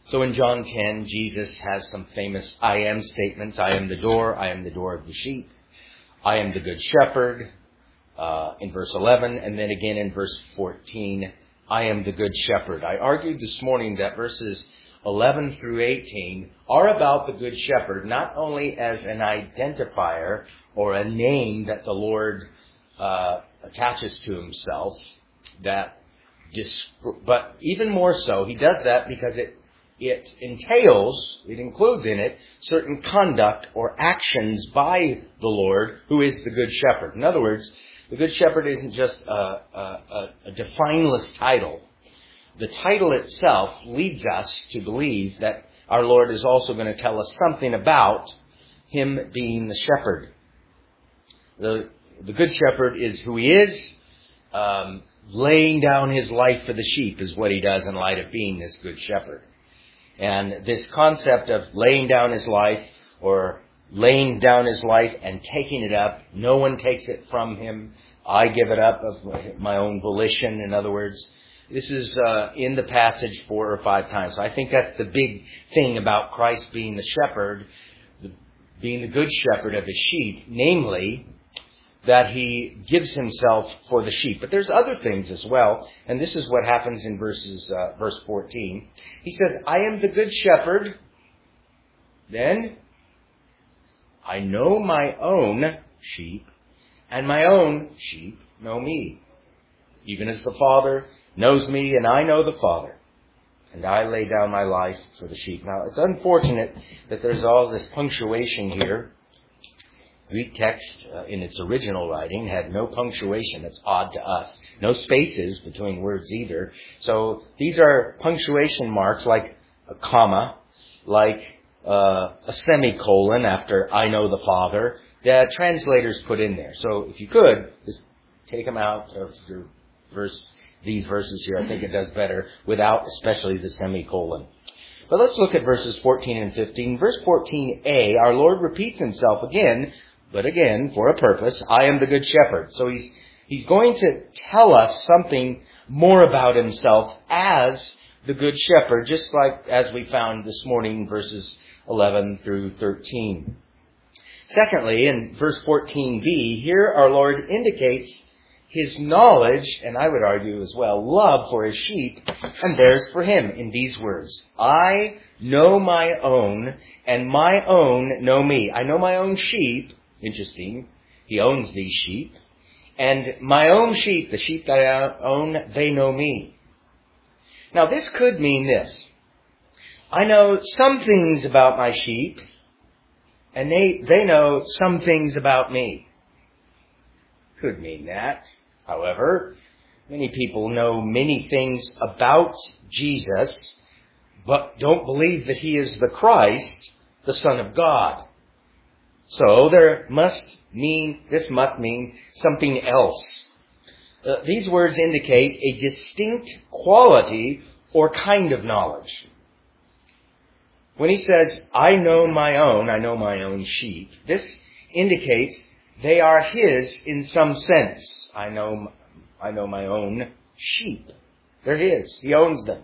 So in John 10, Jesus has some famous I am statements. I am the door of the sheep. I am the good shepherd, in verse 11, and then again in verse 14, I am the good shepherd. I argued this morning that verses 11 through 18 are about the good shepherd, not only as an identifier or a name that the Lord attaches to himself, but even more so, he does that because it includes in it certain conduct or actions by the Lord, who is the good shepherd. In other words, the good shepherd isn't just a defineless title. The title itself leads us to believe that our Lord is also going to tell us something about him being the shepherd. The good shepherd is who he is. Laying down his life for the sheep is what he does in light of being this good shepherd. And this concept of laying down his life or laying down his life and taking it up, no one takes it from him. I give it up of my own volition. In other words, this is in the passage 4 or 5 times. So I think that's the big thing about Christ being the shepherd, being the good shepherd of his sheep, namely that he gives himself for the sheep. But there's other things as well, and this is what happens in verse 14. He says, I am the good shepherd. Then I know my own sheep, and my own sheep know me, even as the Father knows me, and I know the Father, and I lay down my life for the sheep. Now, it's unfortunate that there's all this punctuation here. Greek text in its original writing had no punctuation. That's odd to us. No spaces between words either. So these are punctuation marks like a comma, like a semicolon after I know the Father, that translators put in there. So if you could, just take them out of your these verses here. I think it does better without especially the semicolon. But let's look at verses 14 and 15. Verse 14a, our Lord repeats himself again, but again, for a purpose. I am the good shepherd. So he's going to tell us something more about himself as the good shepherd, just like as we found this morning, verses 11 through 13. Secondly, in verse 14b, here our Lord indicates his knowledge, and I would argue as well, love for his sheep, and theirs for him in these words. I know my own, and my own know me. I know my own sheep. Interesting. He owns these sheep. And my own sheep, the sheep that I own, they know me. Now this could mean this. I know some things about my sheep, and they know some things about me. Could mean that. However, many people know many things about Jesus, but don't believe that he is the Christ, the Son of God. So this must mean something else. These words indicate a distinct quality or kind of knowledge. When he says, I know my own sheep, this indicates they are his in some sense. I know my own sheep. They're his. He owns them.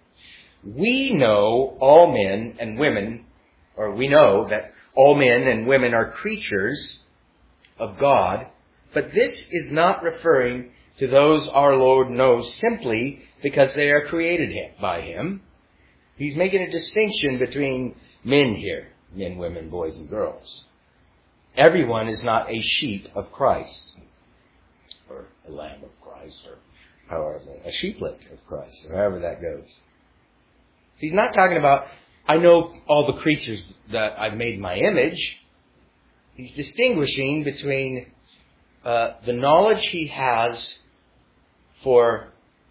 We know all men and women, or we know that all men and women are creatures of God, but this is not referring to those our Lord knows simply because they are created by him. He's making a distinction between men here, men, women, boys, and girls. Everyone is not a sheep of Christ, or a lamb of Christ, or however, a sheeplet of Christ, or however that goes. He's not talking about, I know all the creatures that I've made in my image. He's distinguishing between the knowledge he has for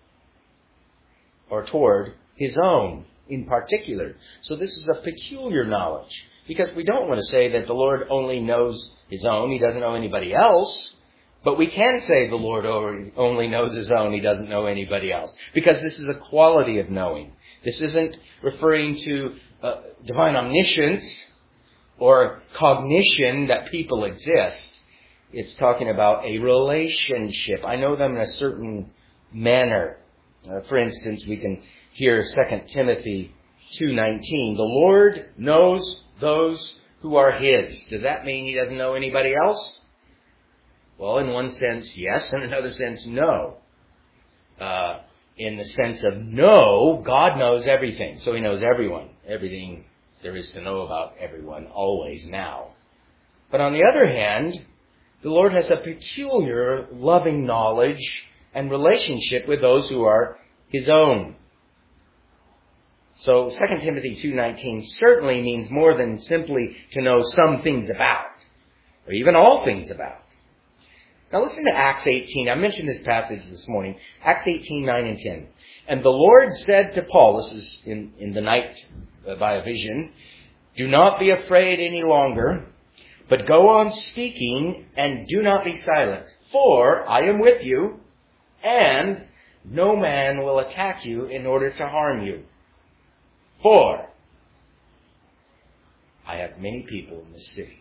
or toward his own in particular. So this is a peculiar knowledge, because we don't want to say that the Lord only knows his own. He doesn't know anybody else. But we can say the Lord only knows his own. He doesn't know anybody else. Because this is a quality of knowing. This isn't referring to divine omniscience or cognition that people exist. It's talking about a relationship. I know them in a certain manner. For instance, we can hear 2 Timothy 2:19. The Lord knows those who are His. Does that mean He doesn't know anybody else? Well, in one sense, yes. In another sense, no. In the sense of no, God knows everything. So He knows everyone. Everything there is to know about everyone, always, now. But on the other hand, the Lord has a peculiar loving knowledge and relationship with those who are His own. So 2 Timothy 2:19 certainly means more than simply to know some things about, or even all things about. Now listen to Acts 18. I mentioned this passage this morning. Acts 18:9 and 10. And the Lord said to Paul, this is in the night by a vision, do not be afraid any longer, but go on speaking and do not be silent. For I am with you, and no man will attack you in order to harm you. For I have many people in this city.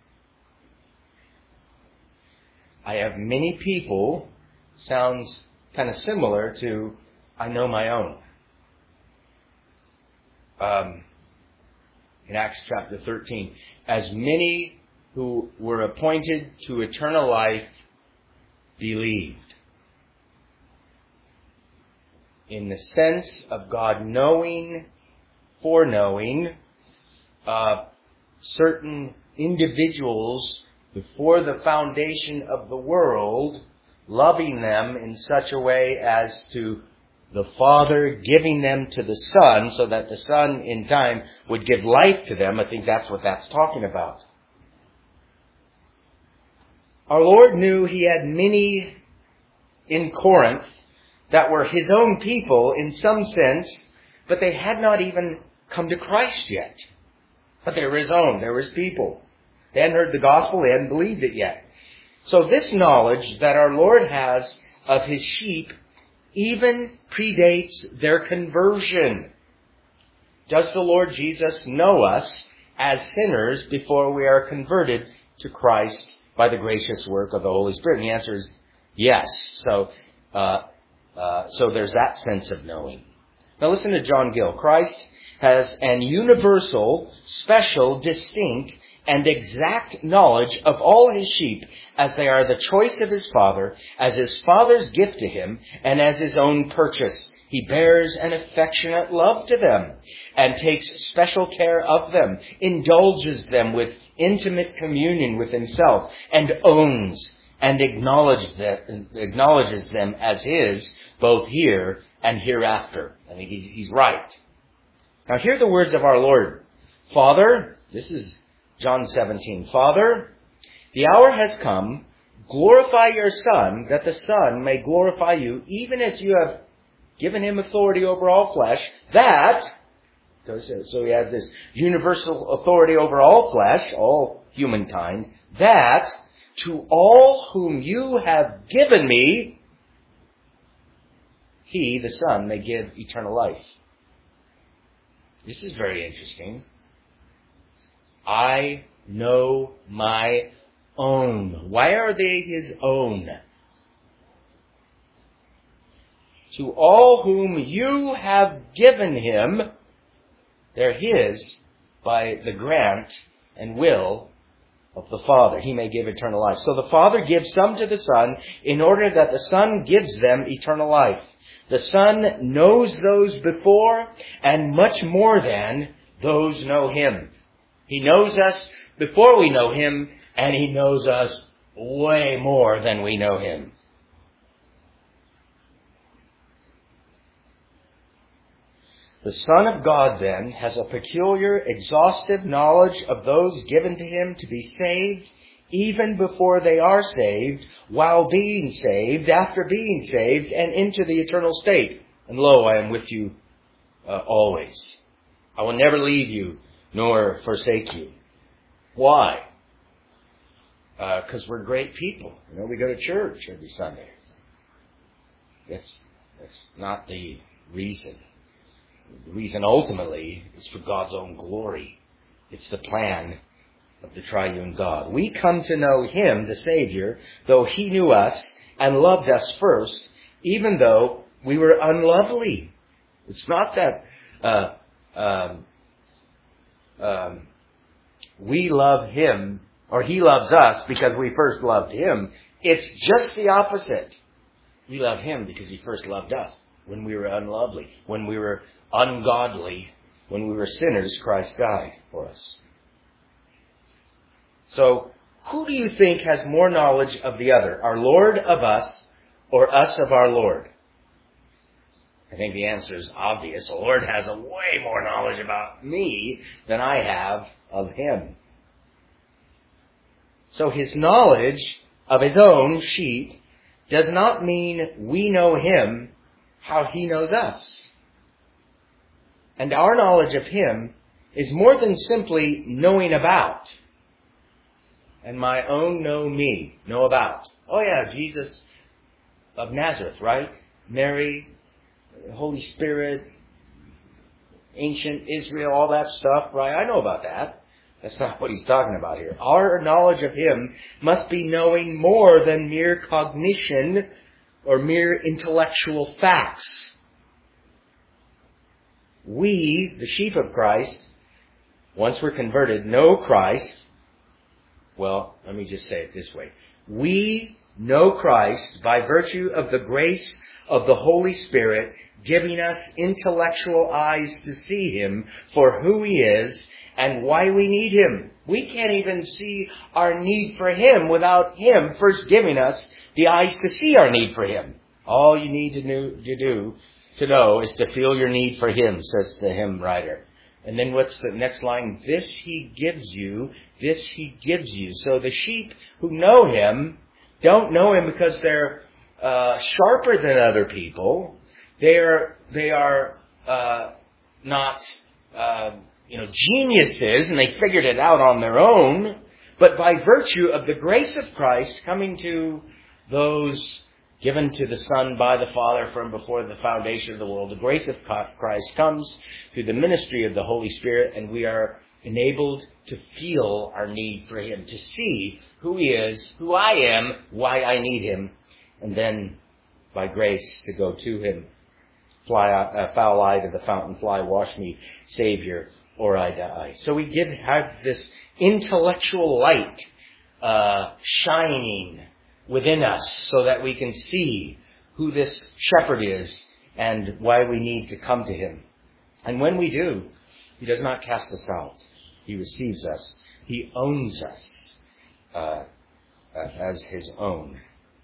I have many people sounds kind of similar to I know my own. In Acts chapter 13, as many who were appointed to eternal life believed. In the sense of God knowing, foreknowing, certain individuals before the foundation of the world, loving them in such a way as to the Father giving them to the Son so that the Son in time would give life to them. I think that's what that's talking about. Our Lord knew He had many in Corinth that were His own people in some sense, but they had not even come to Christ yet. But they were His own. They were His people. They hadn't heard the gospel. They hadn't believed it yet. So this knowledge that our Lord has of His sheep even predates their conversion. Does the Lord Jesus know us as sinners before we are converted to Christ by the gracious work of the Holy Spirit? And the answer is yes. So there's that sense of knowing. Now listen to John Gill. Christ has an universal, special, distinct, and exact knowledge of all His sheep as they are the choice of His Father, as His Father's gift to Him, and as His own purchase. He bears an affectionate love to them and takes special care of them, indulges them with intimate communion with Himself, and owns and acknowledges them as His both here and hereafter. I think he's right. Now hear the words of our Lord. Father, this is John 17. Father, the hour has come. Glorify your Son, that the Son may glorify you, even as you have given Him authority over all flesh, that, so He has this universal authority over all flesh, all humankind, that to all whom you have given me, He, the Son, may give eternal life. This is very interesting. I know my own. Why are they His own? To all whom you have given Him, they're His by the grant and will of the Father. He may give eternal life. So the Father gives some to the Son in order that the Son gives them eternal life. The Son knows those before, and much more than those know Him. He knows us before we know Him, and He knows us way more than we know Him. The Son of God, then, has a peculiar, exhaustive knowledge of those given to Him to be saved, even before they are saved, while being saved, after being saved, and into the eternal state. And lo, I am with you always. I will never leave you, nor forsake you. Why? Because we're great people. You know, we go to church every Sunday. That's not the reason. The reason ultimately is for God's own glory. It's the plan of the triune God. We come to know Him, the Savior, though He knew us and loved us first, even though we were unlovely. It's not that we love Him, or He loves us because we first loved Him. It's just the opposite. We love Him because He first loved us. When we were unlovely, when we were ungodly, when we were sinners, Christ died for us. So, who do you think has more knowledge of the other? Our Lord of us, or us of our Lord? I think the answer is obvious. The Lord has a way more knowledge about me than I have of Him. So His knowledge of His own sheep does not mean we know Him how He knows us. And our knowledge of Him is more than simply knowing about. And my own know me, know about. Oh yeah, Jesus of Nazareth, right? Mary, Holy Spirit, ancient Israel, all that stuff, right? I know about that. That's not what he's talking about here. Our knowledge of Him must be knowing more than mere cognition or mere intellectual facts. We, the sheep of Christ, once we're converted, know Christ. Well, let me just say it this way. We know Christ by virtue of the grace of the Holy Spirit giving us intellectual eyes to see Him for who He is and why we need Him. We can't even see our need for Him without Him first giving us the eyes to see our need for Him. All you need to know is to feel your need for Him, says the hymn writer. And then what's the next line? This He gives you, this He gives you. So the sheep who know Him don't know Him because they're sharper than other people. They are not geniuses, and they figured it out on their own. But by virtue of the grace of Christ coming to those given to the Son by the Father from before the foundation of the world, the grace of Christ comes through the ministry of the Holy Spirit, and we are enabled to feel our need for Him, to see who He is, who I am, why I need Him, and then by grace to go to Him. Foul eye to the fountain, fly, wash me, Savior, or I die. So we have this intellectual light shining within us so that we can see who this shepherd is and why we need to come to Him. And when we do, He does not cast us out. He receives us. He owns us as His own.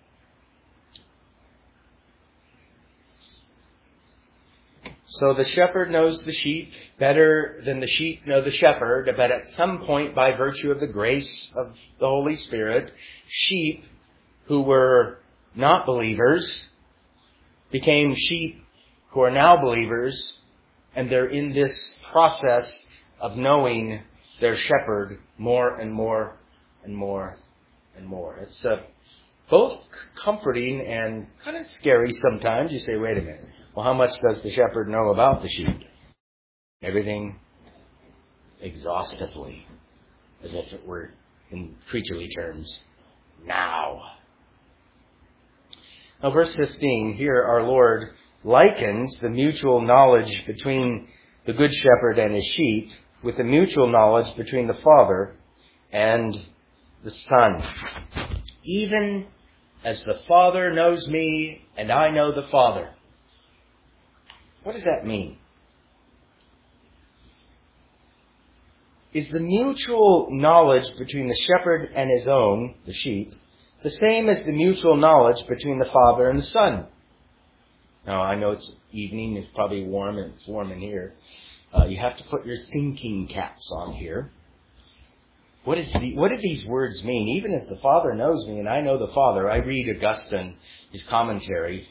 So the shepherd knows the sheep better than the sheep know the shepherd, but at some point, by virtue of the grace of the Holy Spirit, sheep who were not believers became sheep who are now believers, and they're in this process of knowing their shepherd more and more and more and more. It's both comforting and kind of scary sometimes. You say, wait a minute. Well, how much does the shepherd know about the sheep? Everything exhaustively, as if it were in creaturely terms. Now, verse 15, here our Lord likens the mutual knowledge between the good shepherd and his sheep with the mutual knowledge between the Father and the Son. Even as the Father knows me and I know the Father. What does that mean? Is the mutual knowledge between the shepherd and his own, the sheep, the same as the mutual knowledge between the Father and the Son? Now, I know it's evening, it's probably warm, and it's warm in here. You have to put your thinking caps on here. What do these words mean? Even as the Father knows me and I know the Father. I read Augustine, his commentary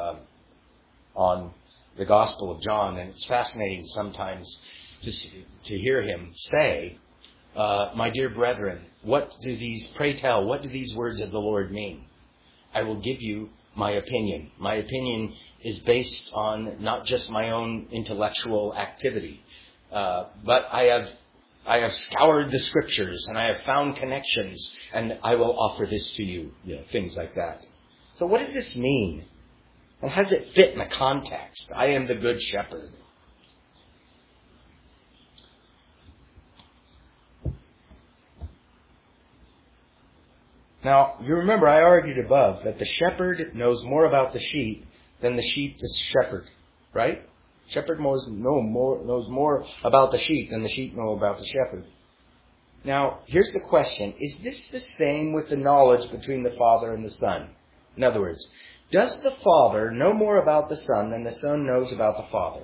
on the Gospel of John, and it's fascinating sometimes to hear him say, my dear brethren, what do these words of the Lord mean? I will give you my opinion. My opinion is based on not just my own intellectual activity, but I have scoured the Scriptures and I have found connections, and I will offer this to you. Things like that. So what does this mean? And how does it fit in the context? I am the good shepherd. Now, you remember I argued above that the shepherd knows more about the sheep than the sheep the shepherd, right? Shepherd knows more about the sheep than the sheep know about the shepherd. Now, here's the question. Is this the same with the knowledge between the Father and the Son? In other words, does the Father know more about the Son than the Son knows about the Father?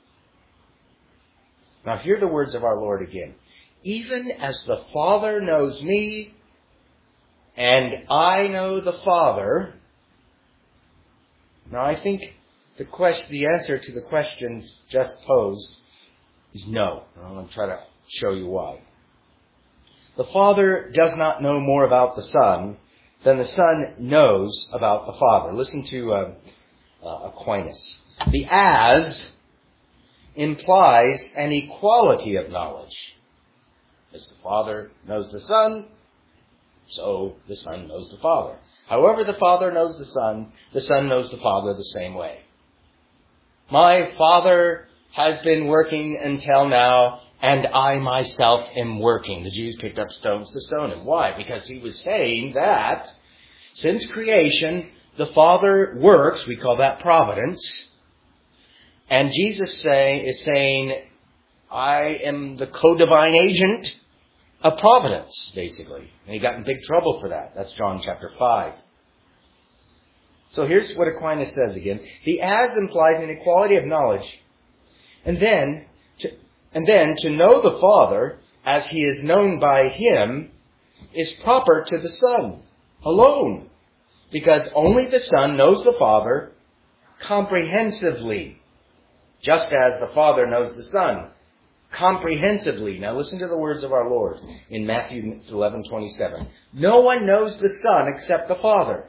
Now, hear the words of our Lord again. Even as the Father knows me, and I know the Father. Now, I think the answer to the questions just posed is no. I'm going to try to show you why. The Father does not know more about the Son than the Son knows about the Father. Listen to Aquinas. The as implies an equality of knowledge. As the Father knows the Son, so the Son knows the Father. However the Father knows the Son knows the Father the same way. My Father has been working until now, and I myself am working. The Jews picked up stones to stone him. Why? Because he was saying that since creation, the Father works. We call that providence. And Jesus is saying, I am the co-divine agent of providence, basically. And he got in big trouble for that. That's John chapter 5. So here's what Aquinas says again. The as implies an equality of knowledge. And then to know the Father as he is known by him is proper to the Son alone. Because only the Son knows the Father comprehensively. Just as the Father knows the Son comprehensively. Now listen to the words of our Lord in Matthew 11:27. No one knows the Son except the Father.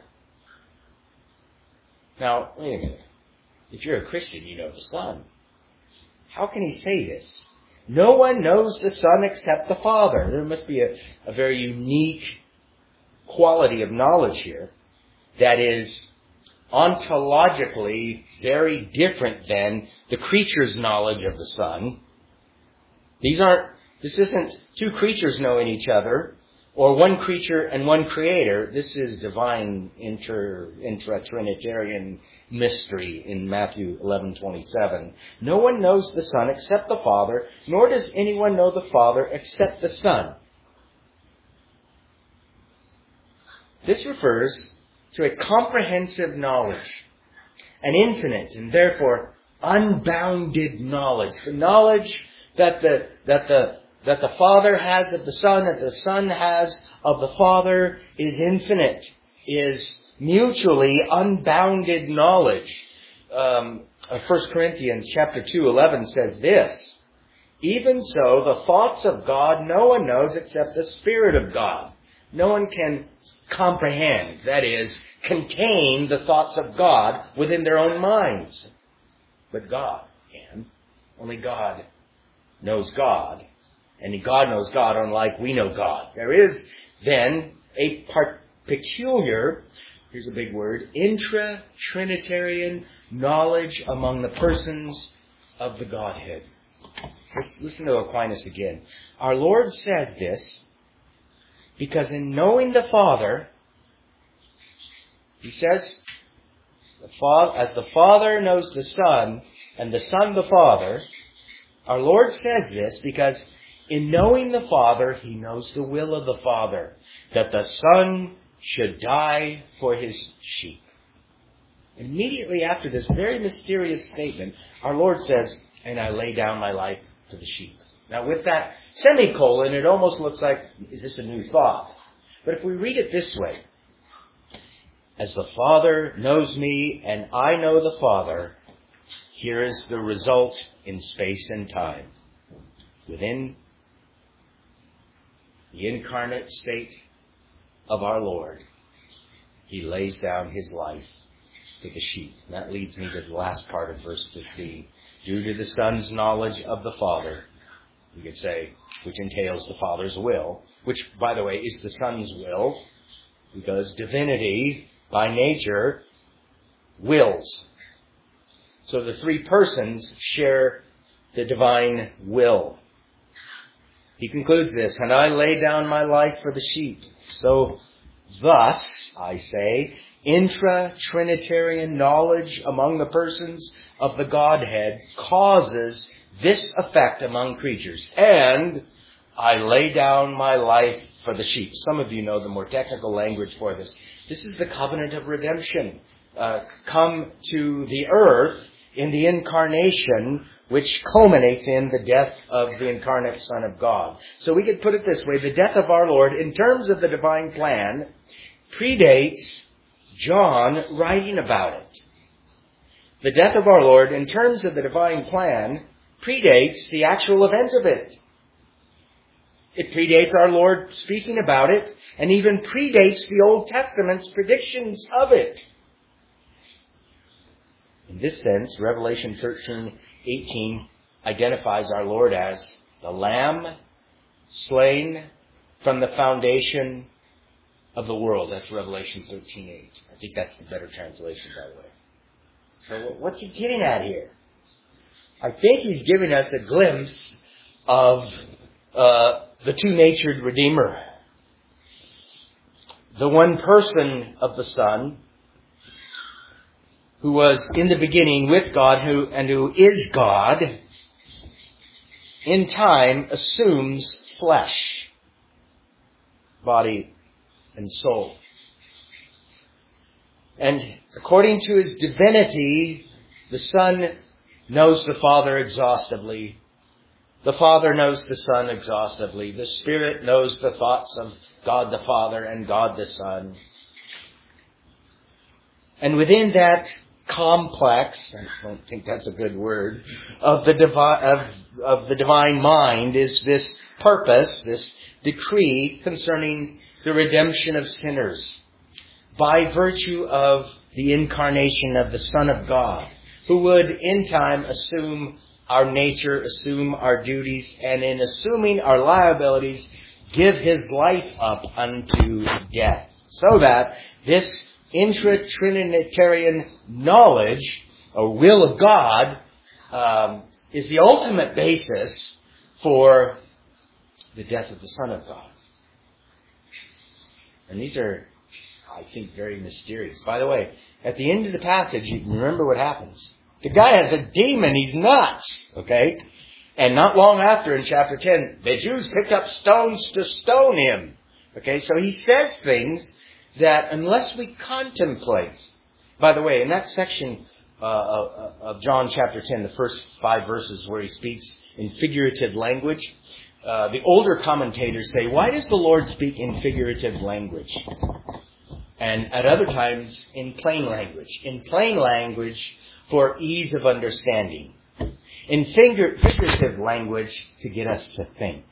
Now, wait a minute. If you're a Christian, you know the Son. How can he say this? No one knows the Son except the Father. There must be a very unique quality of knowledge here that is ontologically very different than the creature's knowledge of the Son. This isn't two creatures knowing each other, or one creature and one creator. This is divine intra-Trinitarian mystery in Matthew 11:27. No one knows the Son except the Father, nor does anyone know the Father except the Son. This refers to a comprehensive knowledge, an infinite and therefore unbounded knowledge. The knowledge that the Father has of the Son, that the Son has of the Father is infinite, is mutually unbounded knowledge. 1 Corinthians chapter 2:11 says this, even so, the thoughts of God no one knows except the Spirit of God. No one can comprehend, that is, contain the thoughts of God within their own minds. But God can. Only God knows God. And God knows God unlike we know God. There is then a peculiar, here's a big word, intra-Trinitarian knowledge among the persons of the Godhead. Let's listen to Aquinas again. Our Lord said this because in knowing the Father, he says, as the Father knows the Son and the Son the Father, our Lord says this because in knowing the Father, he knows the will of the Father, that the Son should die for his sheep. Immediately after this very mysterious statement, our Lord says, and I lay down my life for the sheep. Now with that semicolon, it almost looks like, is this a new thought? But if we read it this way, as the Father knows me and I know the Father, here is the result in space and time. Within the incarnate state of our Lord, he lays down his life for the sheep. And that leads me to the last part of verse 15. Due to the Son's knowledge of the Father, we could say, which entails the Father's will, which, by the way, is the Son's will, because divinity, by nature, wills. So the three persons share the divine will. He concludes this, and I lay down my life for the sheep. So Thus, I say, intra-Trinitarian knowledge among the persons of the Godhead causes this effect among creatures. And I lay down my life for the sheep. Some of you know the more technical language for this. This is the covenant of redemption. Come to the earth in the incarnation, which culminates in the death of the incarnate Son of God. So we could put it this way. The death of our Lord, in terms of the divine plan, predates John writing about it. The death of our Lord, in terms of the divine plan, predates the actual event of it. It predates our Lord speaking about it, and even predates the Old Testament's predictions of it. In this sense, Revelation 13:18 identifies our Lord as the Lamb slain from the foundation of the world. That's Revelation 13:8. I think that's the better translation, by the way. So what's he getting at here? I think he's giving us a glimpse of the two-natured Redeemer. The one person of the Son, who was in the beginning with God who is God, in time assumes flesh, body, and soul. And according to his divinity, the Son knows the Father exhaustively. The Father knows the Son exhaustively. The Spirit knows the thoughts of God the Father and God the Son. And within that complex, I don't think that's a good word, of the divine mind is this purpose, this decree concerning the redemption of sinners by virtue of the incarnation of the Son of God, who would in time assume our nature, assume our duties, and in assuming our liabilities, give his life up unto death. So that this intra-Trinitarian knowledge, or will of God, is the ultimate basis for the death of the Son of God. And these are, I think, very mysterious. By the way, at the end of the passage, you remember what happens. The guy has a demon. He's nuts. Okay? And not long after, in chapter 10, the Jews picked up stones to stone him. Okay? So he says things that unless we contemplate. By the way, in that section of John chapter 10, the first 5 verses where he speaks in figurative language, the older commentators say, why does the Lord speak in figurative language? And at other times, in plain language. In plain language, for ease of understanding. In figurative language, to get us to think.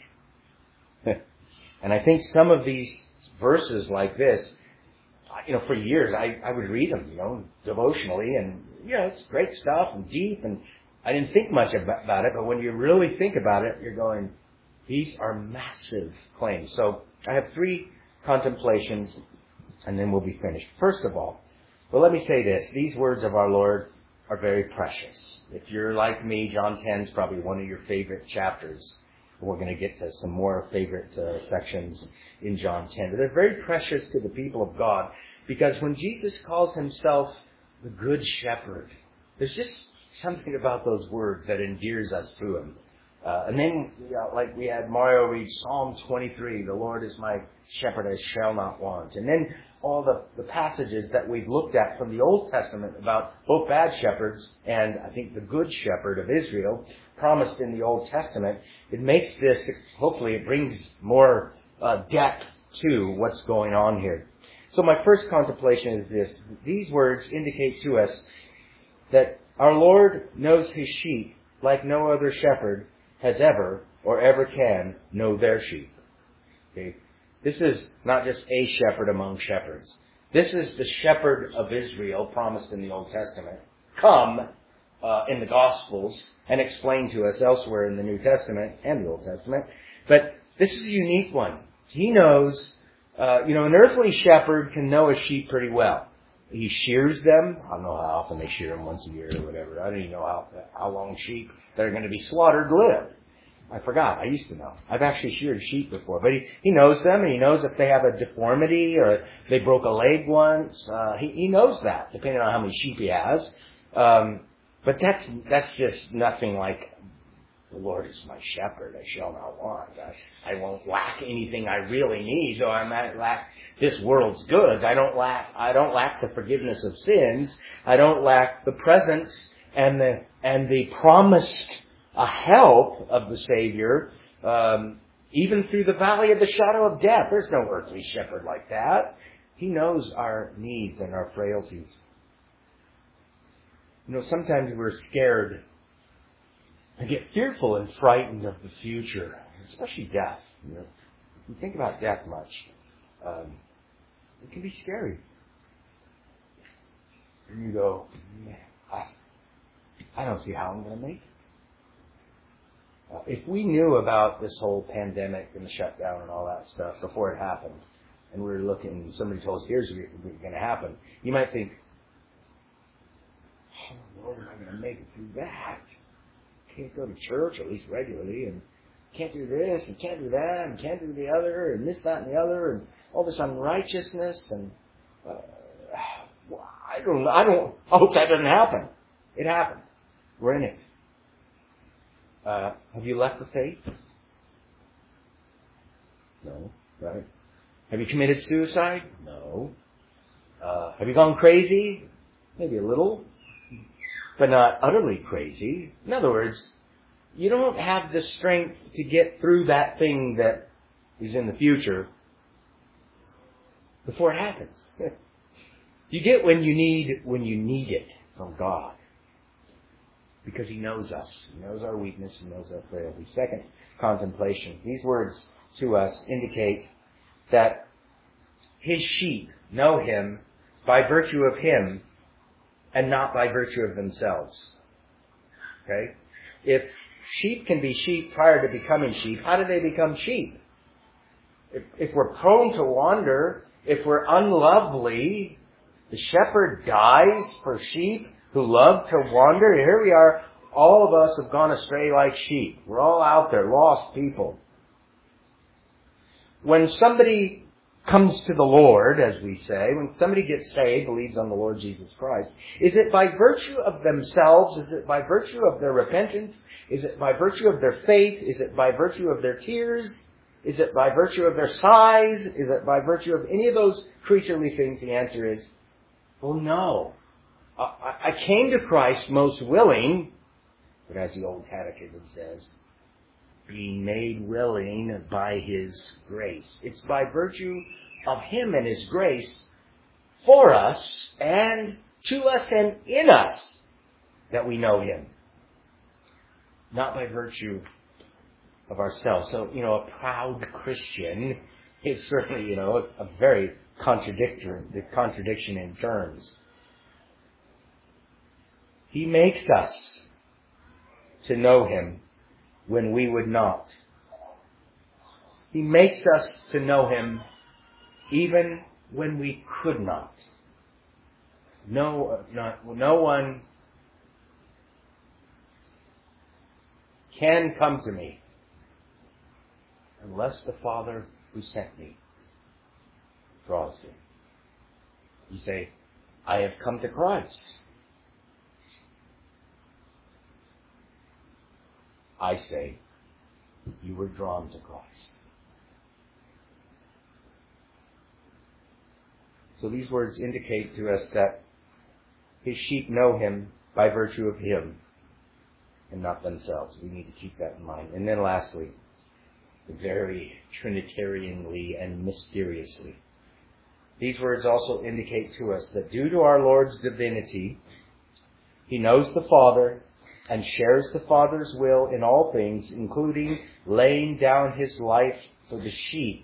And I think some of these verses like this, for years, I would read them, devotionally, and, it's great stuff and deep, and I didn't think much about it, but when you really think about it, you're going, these are massive claims. So I have 3 contemplations, and then we'll be finished. First of all, let me say this. These words of our Lord are very precious. If you're like me, John 10 is probably one of your favorite chapters. We're going to get to some more favorite sections in John 10. But they're very precious to the people of God, because when Jesus calls himself the Good Shepherd, there's just something about those words that endears us to him. And then, like we had Mario read Psalm 23, the Lord is my shepherd, I shall not want. And then all the passages that we've looked at from the Old Testament about both bad shepherds and I think the Good Shepherd of Israel promised in the Old Testament, it makes this, hopefully it brings more depth to what's going on here. So my first contemplation is this. These words indicate to us that our Lord knows his sheep like no other shepherd has ever or ever can know their sheep. Okay? This is not just a shepherd among shepherds. This is the shepherd of Israel promised in the Old Testament. Come in the Gospels and explained to us elsewhere in the New Testament and the Old Testament. But this is a unique one. He knows, an earthly shepherd can know his sheep pretty well. He shears them. I don't know how often they shear them, once a year or whatever. I don't even know how long sheep that are going to be slaughtered live. I forgot. I used to know. I've actually sheared sheep before. But he knows them, and he knows if they have a deformity or they broke a leg once. He knows that, depending on how many sheep he has. But that's just nothing like, the Lord is my shepherd, I shall not want. I won't lack anything I really need, though I might lack this world's goods. I don't lack the forgiveness of sins. I don't lack the presence and the promised help of the Savior, even through the valley of the shadow of death. There's no earthly shepherd like that. He knows our needs and our frailties. Sometimes we're scared and get fearful and frightened of the future, especially death. If you think about death much, it can be scary. And you go, I don't see how I'm going to make it. If we knew about this whole pandemic and the shutdown and all that stuff before it happened, and we were looking, somebody told us, here's what's going to happen, you might think, oh Lord, am I going to make it through that? Can't go to church, at least regularly, and can't do this, and can't do that, and can't do the other, and this, that, and the other, and all this unrighteousness, and I hope that doesn't happen. It happened. We're in it. Have you left the faith? No. Right? Have you committed suicide? No. Have you gone crazy? Maybe a little. But not utterly crazy. In other words, you don't have the strength to get through that thing that is in the future before it happens. You get when you need it from God. Because He knows us. He knows our weakness. He knows our frailty. Second, contemplation. These words to us indicate that His sheep know Him by virtue of Him and not by virtue of themselves. Okay? If sheep can be sheep prior to becoming sheep, how do they become sheep? If we're prone to wander, if we're unlovely, the shepherd dies for sheep who love to wander. Here we are, all of us have gone astray like sheep. We're all out there, lost people. When somebody comes to the Lord, as we say, when somebody gets saved, believes on the Lord Jesus Christ, is it by virtue of themselves? Is it by virtue of their repentance? Is it by virtue of their faith? Is it by virtue of their tears? Is it by virtue of their sighs? Is it by virtue of any of those creaturely things? The answer is, well, no. I came to Christ most willing, but as the old catechism says, being made willing by His grace. It's by virtue of Him and His grace for us and to us and in us that we know Him. Not by virtue of ourselves. So, a proud Christian is certainly, a very contradiction in terms. He makes us to know Him when we would not. He makes us to know Him even when we could not. No one can come to me unless the Father who sent me draws him. You say, I have come to Christ. I say, you were drawn to Christ. So these words indicate to us that His sheep know Him by virtue of Him and not themselves. We need to keep that in mind. And then lastly, very Trinitarianly and mysteriously, these words also indicate to us that due to our Lord's divinity, He knows the Father and shares the Father's will in all things, including laying down His life for the sheep.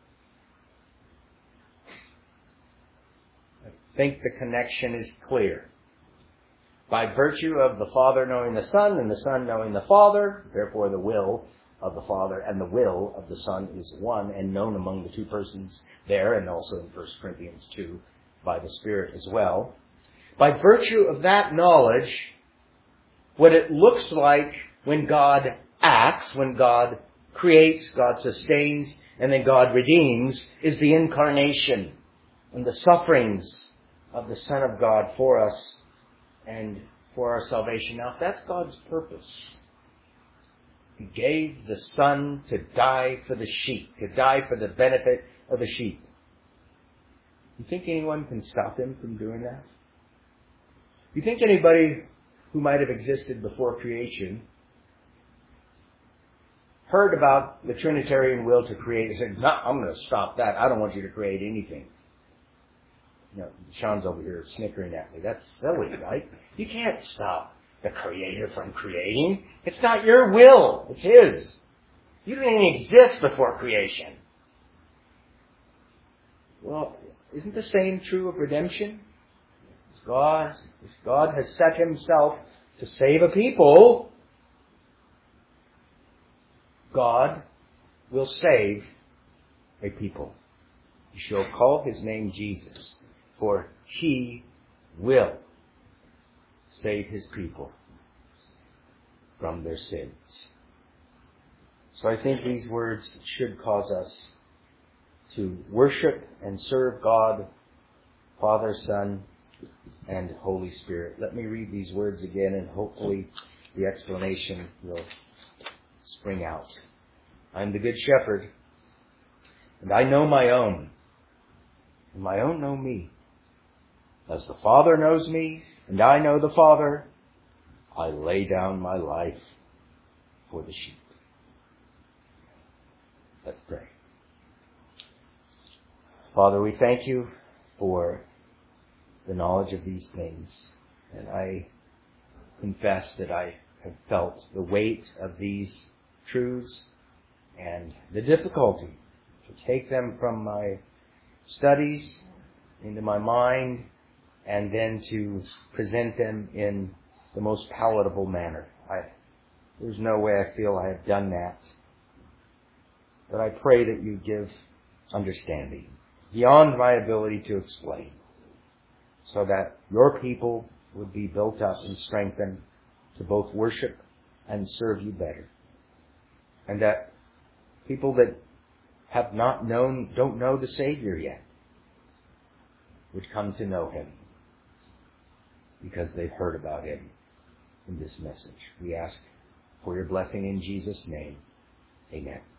I think the connection is clear. By virtue of the Father knowing the Son and the Son knowing the Father, therefore the will of the Father and the will of the Son is one and known among the two persons there, and also in 1 Corinthians 2 by the Spirit as well. By virtue of that knowledge, what it looks like when God acts when God creates, God sustains, and then God redeems is the incarnation and the sufferings of the Son of God for us and for our salvation. Now, if that's God's purpose, He gave the Son to die for the sheep, to die for the benefit of the sheep. You think anyone can stop Him from doing that? You think anybody who might have existed before creation heard about the Trinitarian will to create and said, no, I'm going to stop that. I don't want you to create anything. You know, Sean's over here snickering at me. That's silly, right? You can't stop the Creator from creating. It's not your will. It's His. You didn't even exist before creation. Well, isn't the same true of redemption? If God has set Himself to save a people, God will save a people. You shall call His name Jesus, for He will save His people from their sins. So I think these words should cause us to worship and serve God, Father, Son, and Holy Spirit. Let me read these words again, and hopefully the explanation will spring out. I am the Good Shepherd, and I know my own, and my own know me. As the Father knows me, and I know the Father, I lay down my life for the sheep. Let's pray. Father, we thank You for the knowledge of these things, and I confess that I have felt the weight of these truths and the difficulty to take them from my studies into my mind and then to present them in the most palatable manner. There's no way I feel I have done that. But I pray that You give understanding beyond my ability to explain, so that Your people would be built up and strengthened to both worship and serve You better. And that people that have not known, don't know the Savior yet, would come to know Him because they've heard about Him in this message. We ask for Your blessing in Jesus' name. Amen.